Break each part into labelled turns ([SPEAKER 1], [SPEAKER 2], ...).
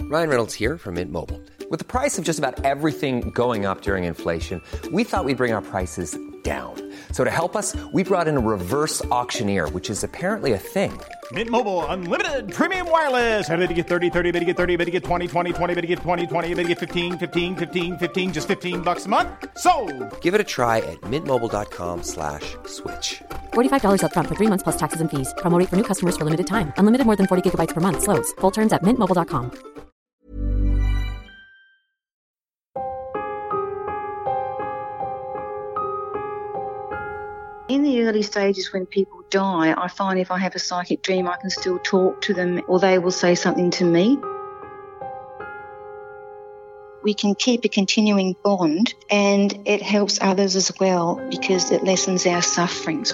[SPEAKER 1] Ryan Reynolds here from Mint Mobile. With the price of just about everything going up during inflation, we thought we'd bring our prices down. So to help us, we brought in a reverse auctioneer, which is apparently a thing.
[SPEAKER 2] Mint Mobile Unlimited Premium Wireless. How to get 30, 30, bit to get 30, bit to get 20, 20, 20, bit to get 20, 20, bit to get 15, 15, 15, 15, just $15 a month? Sold!
[SPEAKER 1] Give it a try at mintmobile.com/switch.
[SPEAKER 3] $45 up front for 3 months plus taxes and fees. Promo rate for new customers for limited time. Unlimited more than 40 gigabytes per month. Slows full terms at mintmobile.com.
[SPEAKER 4] In the early stages when people die, I find if I have a psychic dream, I can still talk to them or they will say something to me. We can keep a continuing bond and it helps others as well because it lessens our sufferings.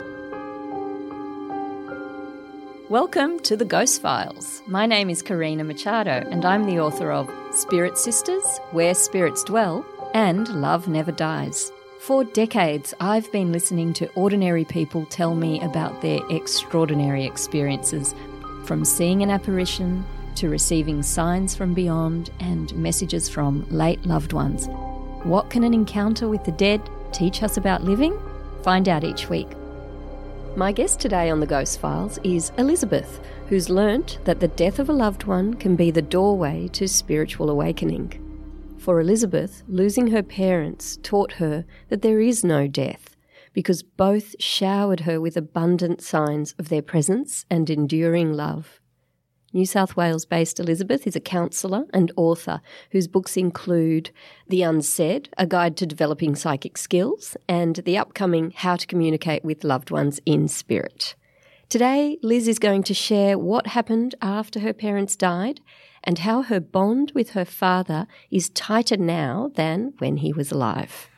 [SPEAKER 5] Welcome to the Ghost Files. My name is Karina Machado and I'm the author of Spirit Sisters, Where Spirits Dwell and Love Never Dies. For decades, I've been listening to ordinary people tell me about their extraordinary experiences, from seeing an apparition to receiving signs from beyond and messages from late loved ones. What can an encounter with the dead teach us about living? Find out each week. My guest today on the Ghost Files is Elizabeth, who's learnt that the death of a loved one can be the doorway to spiritual awakening. For Elizabeth, losing her parents taught her that there is no death, because both showered her with abundant signs of their presence and enduring love. New South Wales-based Elizabeth is a counsellor and author whose books include The Unsaid, A Guide to Developing Psychic Skills, and the upcoming How to Communicate with Loved Ones in Spirit. Today, Liz is going to share what happened after her parents died and how her bond with her father is tighter now than when he was alive.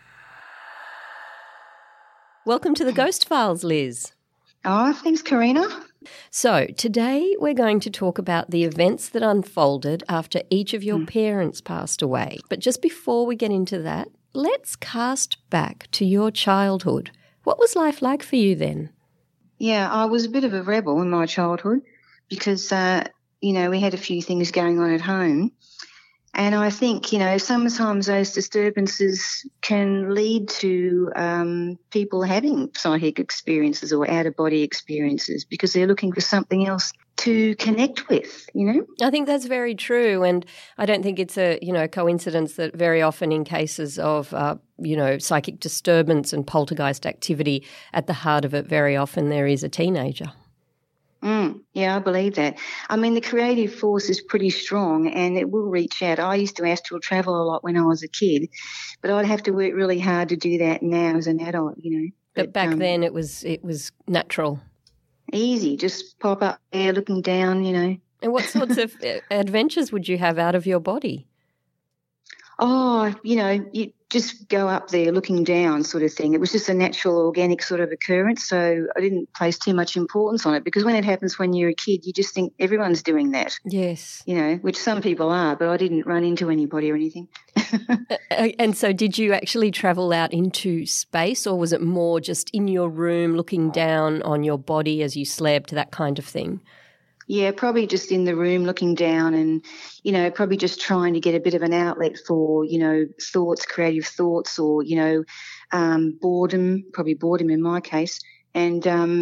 [SPEAKER 5] Welcome to the Ghost Files, Liz.
[SPEAKER 4] Oh, thanks, Karina.
[SPEAKER 5] So today we're going to talk about the events that unfolded after each of your parents passed away. But just before we get into that, let's cast back to your childhood. What was life like for you then?
[SPEAKER 4] Yeah, I was a bit of a rebel in my childhood because, we had a few things going on at home. And I think, sometimes those disturbances can lead to people having psychic experiences or out-of-body experiences because they're looking for something else to connect with,
[SPEAKER 5] I think that's very true, and I don't think it's a, coincidence that very often in cases of, psychic disturbance and poltergeist activity, at the heart of it very often there is a teenager.
[SPEAKER 4] Yeah, I believe that. I mean, the creative force is pretty strong and it will reach out. I used to astral travel a lot when I was a kid, but I'd have to work really hard to do that now as an adult,
[SPEAKER 5] But back then it was natural.
[SPEAKER 4] Easy, just pop up there looking down,
[SPEAKER 5] And what sorts of adventures would you have out of your body?
[SPEAKER 4] Oh, you just go up there looking down sort of thing. It was just a natural, organic sort of occurrence, so I didn't place too much importance on it because when it happens when you're a kid, you just think everyone's doing that.
[SPEAKER 5] Yes.
[SPEAKER 4] Which some people are, but I didn't run into anybody or anything.
[SPEAKER 5] And so did you actually travel out into space or was it more just in your room looking down on your body as you slept, that kind of thing?
[SPEAKER 4] Yeah, probably just in the room looking down and, probably just trying to get a bit of an outlet for, thoughts, creative thoughts or, boredom, probably boredom in my case. And,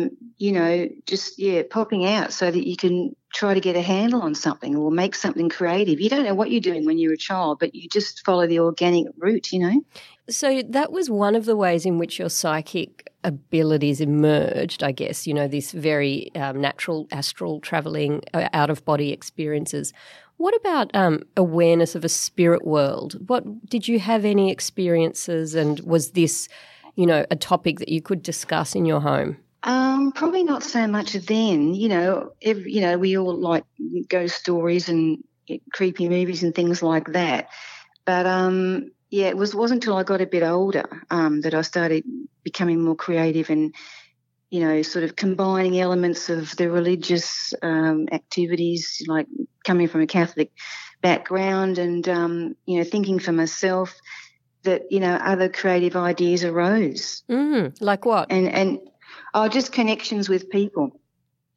[SPEAKER 4] popping out so that you can try to get a handle on something or make something creative. You don't know what you're doing when you're a child, but you just follow the organic route,
[SPEAKER 5] So that was one of the ways in which your psychic abilities emerged, I guess, this very natural astral travelling, out-of-body experiences. What about awareness of a spirit world? Did you have any experiences and was this, a topic that you could discuss in your home?
[SPEAKER 4] Probably not so much then. We all like ghost stories and creepy movies and things like that. But it wasn't until I got a bit older that I started becoming more creative and, sort of combining elements of the religious activities, like coming from a Catholic background and, thinking for myself that, other creative ideas arose.
[SPEAKER 5] Like what?
[SPEAKER 4] And just connections with people.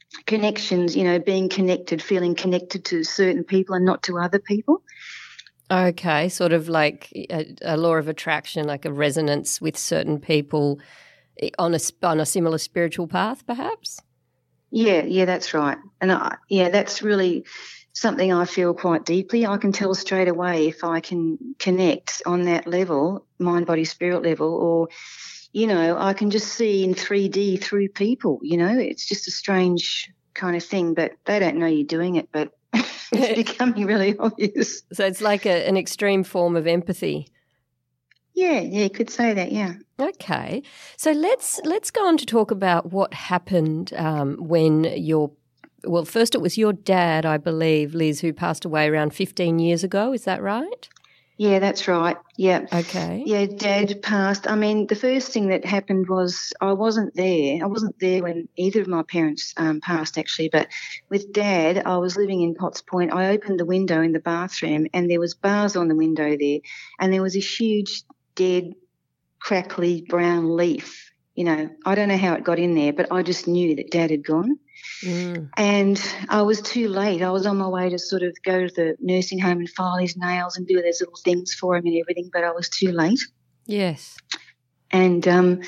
[SPEAKER 4] connections, you know, being connected, feeling connected to certain people and not to other people.
[SPEAKER 5] Okay, sort of like a law of attraction, like a resonance with certain people on a similar spiritual path, perhaps?
[SPEAKER 4] Yeah, that's right. And that's really something I feel quite deeply. I can tell straight away if I can connect on that level, mind, body, spirit level, or, you know, I can just see in 3D through people, you know. It's just a strange kind of thing, but they don't know you're doing it, but it's becoming really obvious.
[SPEAKER 5] So it's like an extreme form of empathy.
[SPEAKER 4] Yeah, you could say that, yeah.
[SPEAKER 5] Okay. So let's go on to talk about what happened when first it was your dad, I believe, Liz, who passed away around 15 years ago. Is that right?
[SPEAKER 4] Yeah, that's right. Yeah.
[SPEAKER 5] Okay.
[SPEAKER 4] Yeah, Dad passed. I mean, the first thing that happened was I wasn't there. I wasn't there when either of my parents passed, actually. But with Dad, I was living in Potts Point. I opened the window in the bathroom and there was bars on the window there. And there was a huge, dead, crackly brown leaf. You know, I don't know how it got in there, but I just knew that Dad had gone. Mm. And I was too late. I was on my way to sort of go to the nursing home and file his nails and do those little things for him and everything, but I was too late.
[SPEAKER 5] Yes.
[SPEAKER 4] And,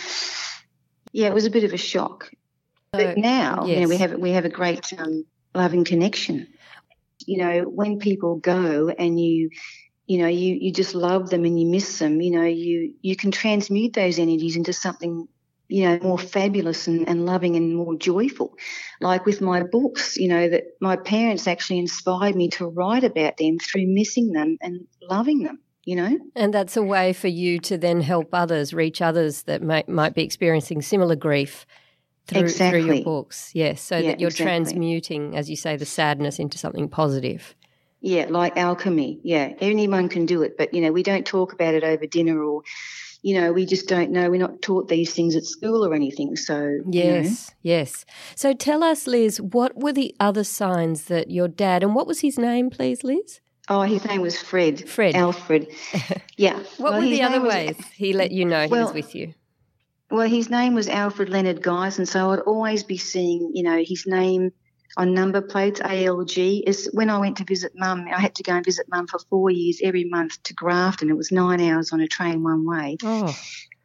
[SPEAKER 4] it was a bit of a shock. But now,
[SPEAKER 5] yes.
[SPEAKER 4] You know, we have a great loving connection. You know, when people go and you just love them and you miss them, you know, you can transmute those energies into something, you know, more fabulous and loving and more joyful. Like with my books, you know, that my parents actually inspired me to write about them through missing them and loving them, you know.
[SPEAKER 5] And that's a way for you to then help others, reach others that might be experiencing similar grief through your books. Yes, so that you're transmuting, as you say, the sadness into something positive.
[SPEAKER 4] Yeah, like alchemy. Yeah, anyone can do it, but, you know, we don't talk about it over dinner or, you know, we just don't know. We're not taught these things at school or anything. So
[SPEAKER 5] yes, yes. So tell us, Liz, what were the other signs that your dad, and what was his name, please, Liz?
[SPEAKER 4] Oh, his name was Fred.
[SPEAKER 5] Alfred.
[SPEAKER 4] Yeah.
[SPEAKER 5] What were the other ways he let you know he was with you?
[SPEAKER 4] Well, his name was Alfred Leonard Guys, and so I'd always be seeing, you know, his name on number plates, ALG. Is when I went to visit Mum, I had to go and visit Mum for 4 years every month to Grafton. It was 9 hours on a train one way.
[SPEAKER 5] Oh.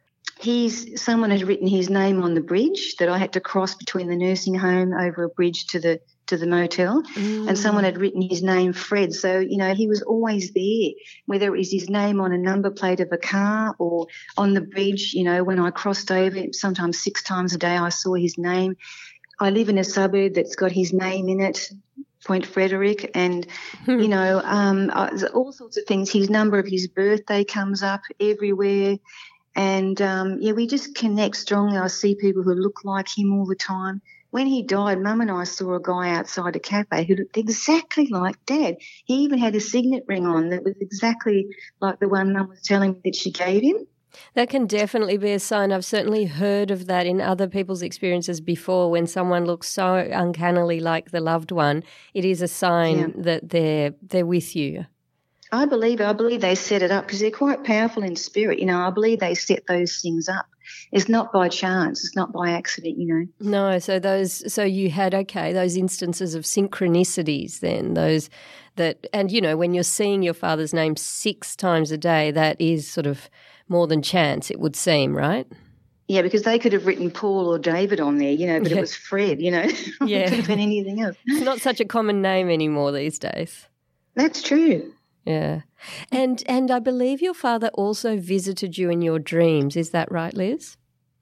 [SPEAKER 4] Someone had written his name on the bridge that I had to cross between the nursing home over a bridge to the motel, and someone had written his name Fred. So, you know, he was always there, whether it was his name on a number plate of a car or on the bridge. You know, when I crossed over, sometimes 6 times a day I saw his name. I live in a suburb that's got his name in it, Point Frederick, and, you know, all sorts of things. His number of his birthday comes up everywhere. And, we just connect strongly. I see people who look like him all the time. When he died, Mum and I saw a guy outside a cafe who looked exactly like Dad. He even had a signet ring on that was exactly like the one Mum was telling me that she gave him.
[SPEAKER 5] That can definitely be a sign. I've certainly heard of that in other people's experiences before. When someone looks so uncannily like the loved one, it is a sign that they're with you.
[SPEAKER 4] I believe they set it up because they're quite powerful in spirit. You know, I believe they set those things up. It's not by chance. It's not by accident, you know.
[SPEAKER 5] No, so you had, those instances of synchronicities then, and, you know, when you're seeing your father's name 6 times a day, that is sort of more than chance, it would seem, right?
[SPEAKER 4] Yeah, because they could have written Paul or David on there, you know, but it was Fred, you know.
[SPEAKER 5] Yeah.
[SPEAKER 4] It could have been anything else.
[SPEAKER 5] It's not such a common name anymore these days.
[SPEAKER 4] That's true.
[SPEAKER 5] Yeah. And I believe your father also visited you in your dreams. Is that right, Liz?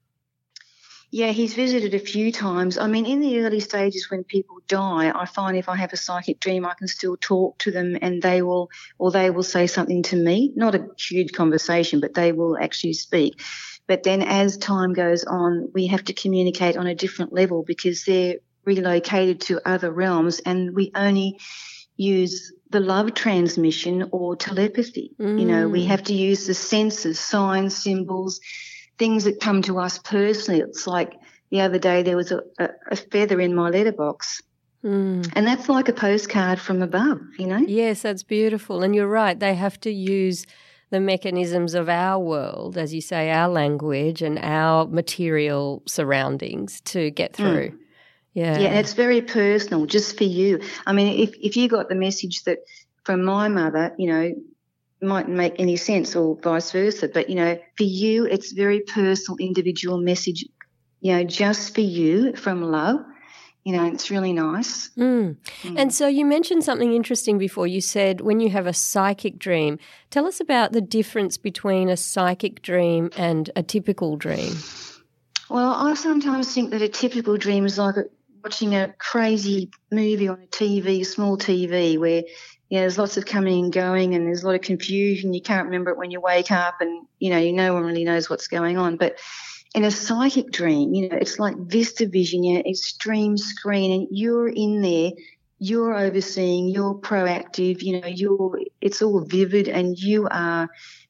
[SPEAKER 4] Yeah, he's visited a few times. I mean, in the early stages when people die, I find if I have a psychic dream, I can still talk to them and they will say something to me. Not a huge conversation, but they will actually speak. But then as time goes on, we have to communicate on a different level because they're relocated to other realms and we only use the love transmission or telepathy. You know, we have to use the senses, signs, symbols, things that come to us personally. It's like the other day there was a feather in my letterbox. And that's like a postcard from above, you know?
[SPEAKER 5] Yes, that's beautiful. And you're right, they have to use the mechanisms of our world, as you say, our language and our material surroundings to get through. Yeah.
[SPEAKER 4] Yeah, and it's very personal, just for you. I mean, if you got the message that from my mother, you know, mightn't make any sense or vice versa, but, you know, for you, it's very personal, individual message, you know, just for you from love. You know, it's really nice.
[SPEAKER 5] And so you mentioned something interesting before. You said when you have a psychic dream. Tell us about the difference between a psychic dream and a typical dream.
[SPEAKER 4] Well, I sometimes think that a typical dream is like watching a crazy movie on a TV, small TV, where, you know, there's lots of coming and going and there's a lot of confusion. You can't remember it when you wake up and, you know, no one really knows what's going on. But in a psychic dream, you know, it's like Vista Vision, you know, extreme screen, and you're in there, you're overseeing, you're proactive, you know, it's all vivid, and you are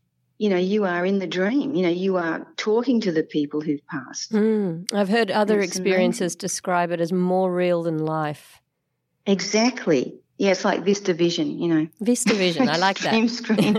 [SPEAKER 4] in the dream. You know, you are talking to the people who've passed.
[SPEAKER 5] I've heard other
[SPEAKER 4] It's
[SPEAKER 5] experiences describe it as more real than life.
[SPEAKER 4] Exactly. Yeah, it's like Vista Vision, you know.
[SPEAKER 5] Vista Vision, I like that.
[SPEAKER 4] Extreme screen.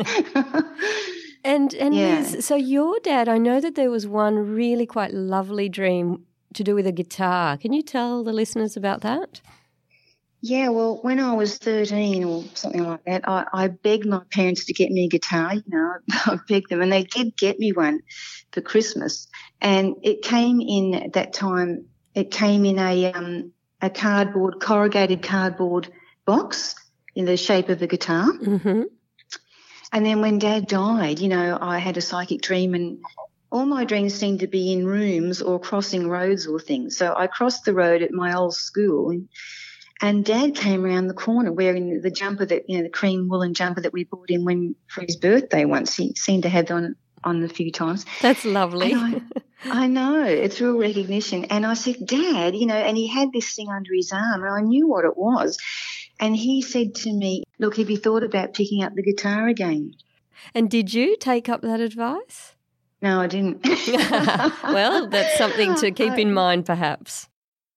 [SPEAKER 5] And
[SPEAKER 4] Yeah.
[SPEAKER 5] Liz, so your dad, I know that there was one really quite lovely dream to do with a guitar. Can you tell the listeners about that?
[SPEAKER 4] Yeah, well, when I was 13 or something like that, I begged my parents to get me a guitar, you know. I begged them, and they did get me one for Christmas. And it came in at that time, it came in a corrugated cardboard box in the shape of a guitar.
[SPEAKER 5] Mm-hmm.
[SPEAKER 4] And then when Dad died, you know, I had a psychic dream, and all my dreams seemed to be in rooms or crossing roads or things. So I crossed the road at my old school, and Dad came around the corner wearing the jumper that, you know, the cream woolen jumper that we bought him for his birthday once. He seemed to have on a few times.
[SPEAKER 5] That's lovely.
[SPEAKER 4] I know, it's real recognition. And I said, Dad, you know, and he had this thing under his arm, and I knew what it was. And he said to me, look, have you thought about picking up the guitar again?
[SPEAKER 5] And did you take up that advice?
[SPEAKER 4] No, I didn't.
[SPEAKER 5] Well, that's something to keep in mind perhaps.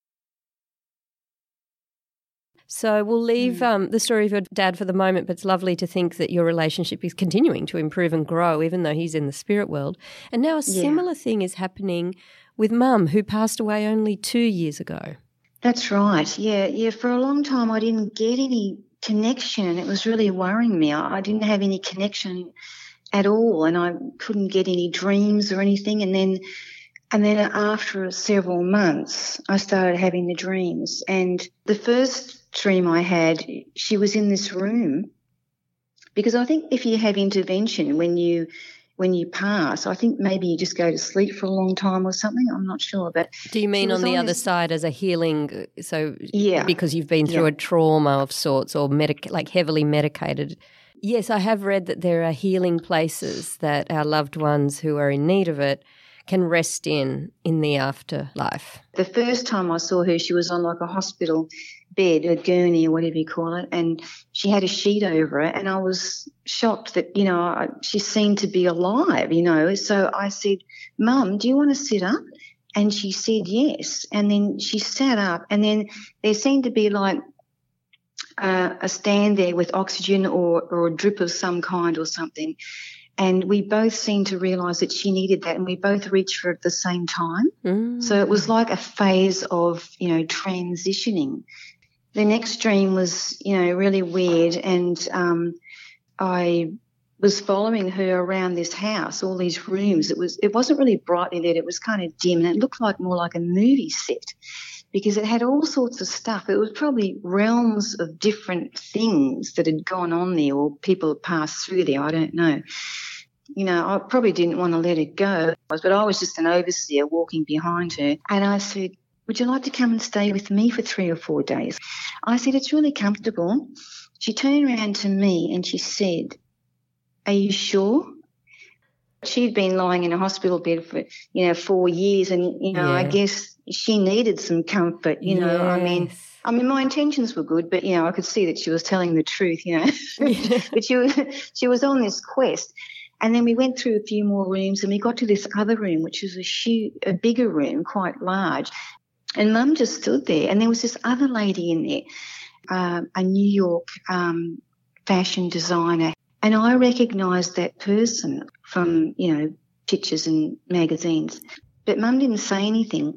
[SPEAKER 5] So we'll leave the story of your dad for the moment, but it's lovely to think that your relationship is continuing to improve and grow even though he's in the spirit world. And now a similar thing is happening with Mum, who passed away only 2 years ago.
[SPEAKER 4] That's right. Yeah. For a long time I didn't get any connection, and it was really worrying me. I didn't have any connection at all, and I couldn't get any dreams or anything. And then after several months I started having the dreams. And the first dream I had, she was in this room, because I think if you have intervention when you pass, I think maybe you just go to sleep for a long time or something. I'm not sure. But
[SPEAKER 5] do you mean on the other side as a healing? So
[SPEAKER 4] yeah,
[SPEAKER 5] because you've been through a trauma of sorts or like heavily medicated. Yes, I have read that there are healing places that our loved ones who are in need of it can rest in the afterlife.
[SPEAKER 4] The first time I saw her, she was on like a hospital bed, a gurney or whatever you call it, and she had a sheet over it, and I was shocked that, you know, she seemed to be alive, you know. So I said, Mum, do you want to sit up? And she said yes. And then she sat up, and then there seemed to be like a stand there with oxygen or a drip of some kind or something. And we both seemed to realise that she needed that, and we both reached for it at the same time. So it was like a phase of, you know, transitioning. The next dream was, you know, really weird, and I was following her around this house, all these rooms. It wasn't really brightly lit. It was kind of dim, and it looked like more like a movie set because it had all sorts of stuff. It was probably realms of different things that had gone on there, or people had passed through there. I don't know. You know, I probably didn't want to let it go, but I was just an overseer walking behind her. And I said, would you like to come and stay with me for 3 or 4 days? I said, it's really comfortable. She turned around to me and she said, are you sure? She'd been lying in a hospital bed for, 4 years, and, I guess she needed some comfort, you know. I mean, my intentions were good, but, I could see that she was telling the truth, But she was on this quest. And then we went through a few more rooms, and we got to this other room, which was a bigger room, quite large. And Mum just stood there, and there was this other lady in there, a New York fashion designer. And I recognised that person from, pictures and magazines. But Mum didn't say anything.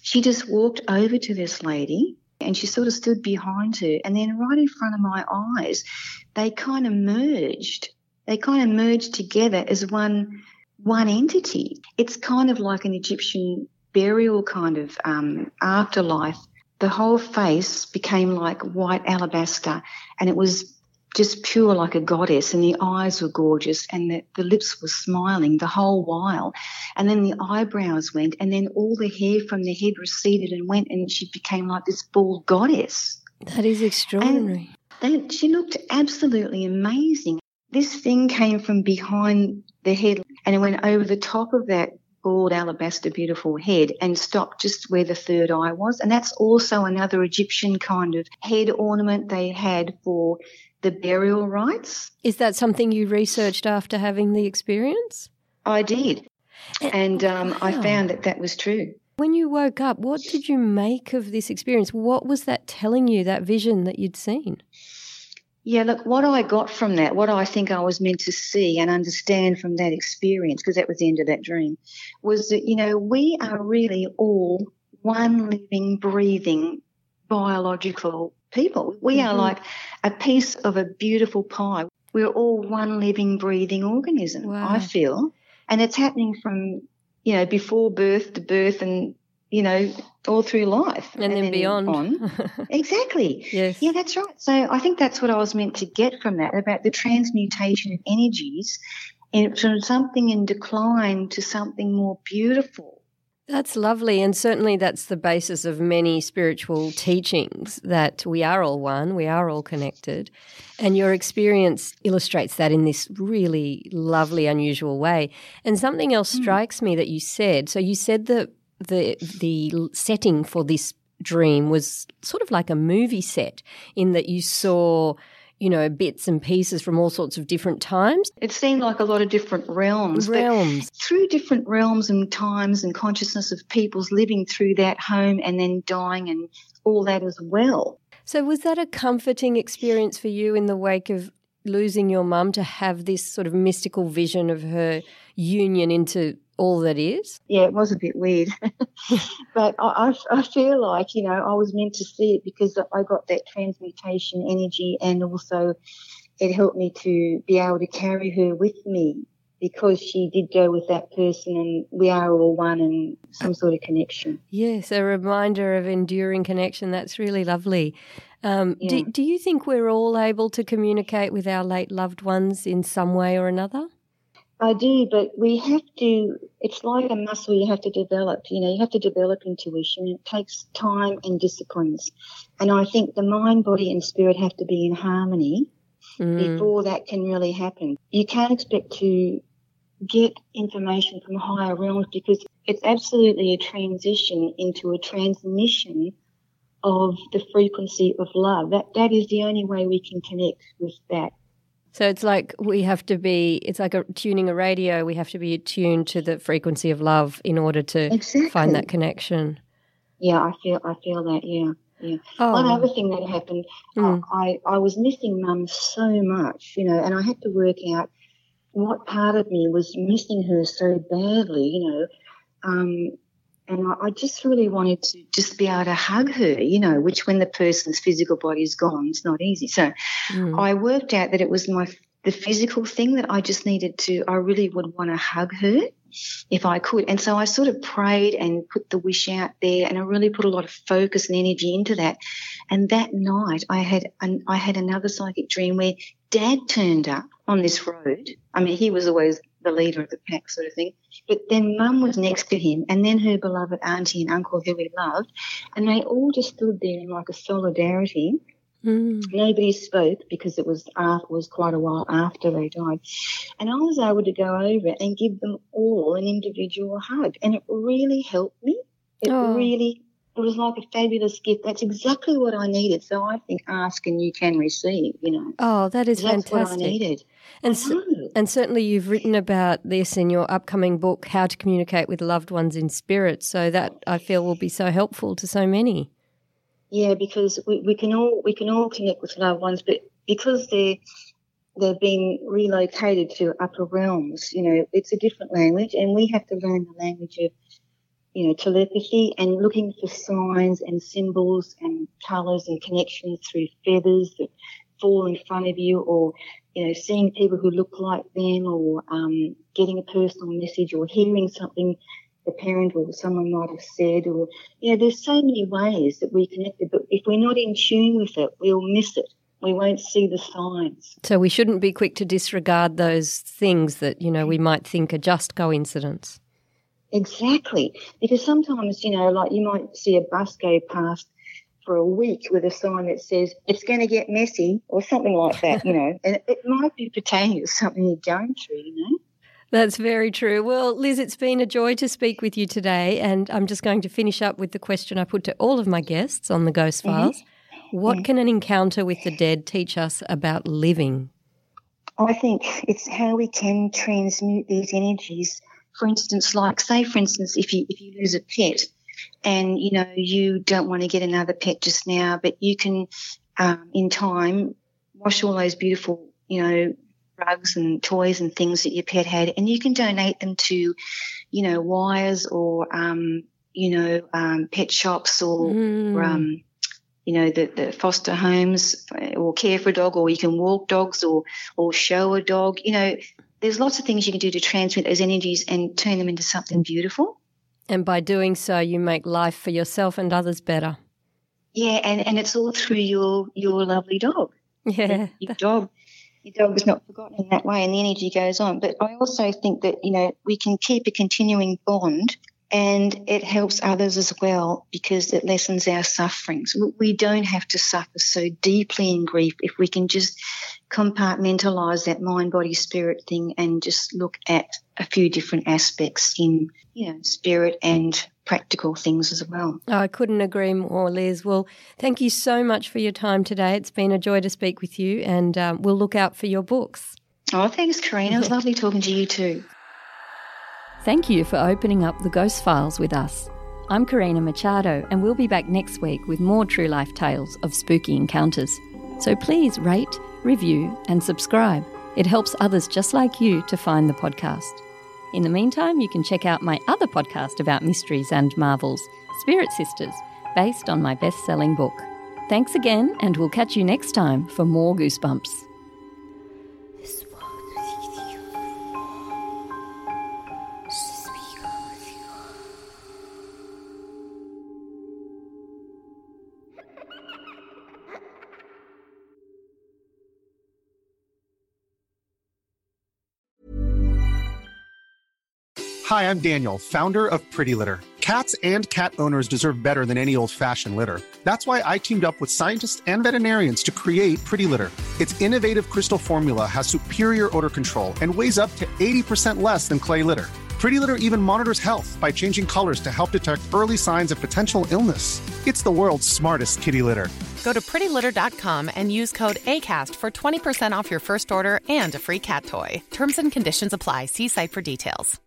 [SPEAKER 4] she just walked over to this lady and she sort of stood behind her, and then right in front of my eyes, they kind of merged. They kind of merged together as one entity. It's kind of like an Egyptian burial kind of afterlife. The whole face became like white alabaster, and it was just pure like a goddess, and the eyes were gorgeous, and the lips were smiling the whole while. And then the eyebrows went, and then all the hair from the head receded and went, and she became like this bald goddess.
[SPEAKER 6] That is extraordinary.
[SPEAKER 4] And she looked absolutely amazing. This thing came from behind the head, and it went over the top of that bald alabaster beautiful head and stopped just where the third eye was. And that's also another Egyptian kind of head ornament they had for the burial rites.
[SPEAKER 6] Is that something you researched after having the experience?
[SPEAKER 4] I did. And I found that was true.
[SPEAKER 6] When you woke up, what did you make of this experience? What was that telling you, that vision that you'd seen?
[SPEAKER 4] Yeah, look, what I got from that, what I think I was meant to see and understand from that experience, because that was the end of that dream, was that, we are really all one living, breathing, biological people. We are like a piece of a beautiful pie. We're all one living, breathing organism,
[SPEAKER 6] wow.
[SPEAKER 4] I feel. And it's happening from, before birth to birth and, all through life.
[SPEAKER 6] And then beyond.
[SPEAKER 4] On. Exactly.
[SPEAKER 6] Yes.
[SPEAKER 4] Yeah, that's right. So I think that's what I was meant to get from that, about the transmutation of energies from something in decline to something more beautiful.
[SPEAKER 6] That's lovely, and certainly that's the basis of many spiritual teachings, that we are all one, we are all connected, and your experience illustrates that in this really lovely, unusual way. And something else strikes me that you said. So you said that the setting for this dream was sort of like a movie set, in that you saw, bits and pieces from all sorts of different times.
[SPEAKER 4] It seemed like a lot of different realms. But through different realms and times and consciousness of people's living through that home and then dying and all that as well.
[SPEAKER 6] So was that a comforting experience for you in the wake of losing your mum, to have this sort of mystical vision of her union into all that is?
[SPEAKER 4] Yeah, it was a bit weird. But I feel like, I was meant to see it because I got that transmutation energy, and also it helped me to be able to carry her with me, because she did go with that person and we are all one and some sort of connection.
[SPEAKER 6] Yes, a reminder of enduring connection. That's really lovely.
[SPEAKER 4] Yeah.
[SPEAKER 6] Do you think we're all able to communicate with our late loved ones in some way or another?
[SPEAKER 4] I do, but we have to, it's like a muscle you have to develop. You have to develop intuition. It takes time and disciplines. And I think the mind, body and spirit have to be in harmony before that can really happen. You can't expect to get information from higher realms, because it's absolutely a transition into a transmission of the frequency of love. That is the only way we can connect with that.
[SPEAKER 6] So it's like it's like tuning a radio. We have to be attuned to the frequency of love in order to find that connection.
[SPEAKER 4] Yeah, I feel that, yeah.
[SPEAKER 6] Oh.
[SPEAKER 4] One other thing that happened, I was missing Mum so much, and I had to work out what part of me was missing her so badly, and I just really wanted to just be able to hug her, which when the person's physical body is gone, it's not easy. So I worked out that it was the physical thing that I just needed to, I really would want to hug her if I could. And so I sort of prayed and put the wish out there, and I really put a lot of focus and energy into that. And that night I had another psychic dream where Dad turned up on this road. I mean, he was always the leader of the pack sort of thing. But then Mum was next to him, and then her beloved auntie and uncle who we loved, and they all just stood there in like a solidarity. Nobody spoke because it was quite a while after they died. And I was able to go over and give them all an individual hug, and it really helped me. It was like a fabulous gift. That's exactly what I needed. So I think ask and you can receive,
[SPEAKER 6] Oh, that is
[SPEAKER 4] fantastic.
[SPEAKER 6] That's
[SPEAKER 4] what I needed.
[SPEAKER 6] And certainly you've written about this in your upcoming book, How to Communicate with Loved Ones in Spirit. So that I feel will be so helpful to so many.
[SPEAKER 4] Yeah, because we can all connect with loved ones, but because they've been relocated to upper realms, it's a different language, and we have to learn the language of telepathy and looking for signs and symbols and colours and connections through feathers that fall in front of you, or, seeing people who look like them, or getting a personal message, or hearing something the parent or someone might have said, or, there's so many ways that we connect it, but if we're not in tune with it, we'll miss it. We won't see the signs.
[SPEAKER 6] So we shouldn't be quick to disregard those things that, we might think are just coincidence.
[SPEAKER 4] Exactly. Because sometimes, like you might see a bus go past for a week with a sign that says it's going to get messy or something like that, and it might be pertaining to something you're going through,
[SPEAKER 6] That's very true. Well, Liz, it's been a joy to speak with you today, and I'm just going to finish up with the question I put to all of my guests on the Ghost Files. What can an encounter with the dead teach us about living?
[SPEAKER 4] I think it's how we can transmute these energies. For instance, if you lose a pet and, you don't want to get another pet just now, but you can, in time, wash all those beautiful, rugs and toys and things that your pet had, and you can donate them to, wires or, pet shops or, the foster homes, or care for a dog, or you can walk dogs or show a dog. There's lots of things you can do to transmit those energies and turn them into something beautiful.
[SPEAKER 6] And by doing so, you make life for yourself and others better. Yeah,
[SPEAKER 4] and it's all through your lovely dog.
[SPEAKER 6] Yeah.
[SPEAKER 4] Your dog is not forgotten in that way, and the energy goes on. But I also think that, we can keep a continuing bond, and it helps others as well because it lessens our sufferings. We don't have to suffer so deeply in grief if we can just compartmentalise that mind, body, spirit thing and just look at a few different aspects in, spirit and practical things as well.
[SPEAKER 6] Oh, I couldn't agree more, Liz. Well, thank you so much for your time today. It's been a joy to speak with you, and we'll look out for your books.
[SPEAKER 4] Oh, thanks, Karina. It was lovely talking to you too.
[SPEAKER 5] Thank you for opening up the Ghost Files with us. I'm Karina Machado, and we'll be back next week with more true life tales of spooky encounters. So please rate, review and subscribe. It helps others just like you to find the podcast. In the meantime, you can check out my other podcast about mysteries and marvels, Spirit Sisters, based on my best-selling book. Thanks again, and we'll catch you next time for more Goosebumps.
[SPEAKER 7] Hi, I'm Daniel, founder of Pretty Litter. Cats and cat owners deserve better than any old-fashioned litter. That's why I teamed up with scientists and veterinarians to create Pretty Litter. Its innovative crystal formula has superior odor control and weighs up to 80% less than clay litter. Pretty Litter even monitors health by changing colors to help detect early signs of potential illness. It's the world's smartest kitty litter.
[SPEAKER 8] Go to prettylitter.com and use code ACAST for 20% off your first order and a free cat toy. Terms and conditions apply. See site for details.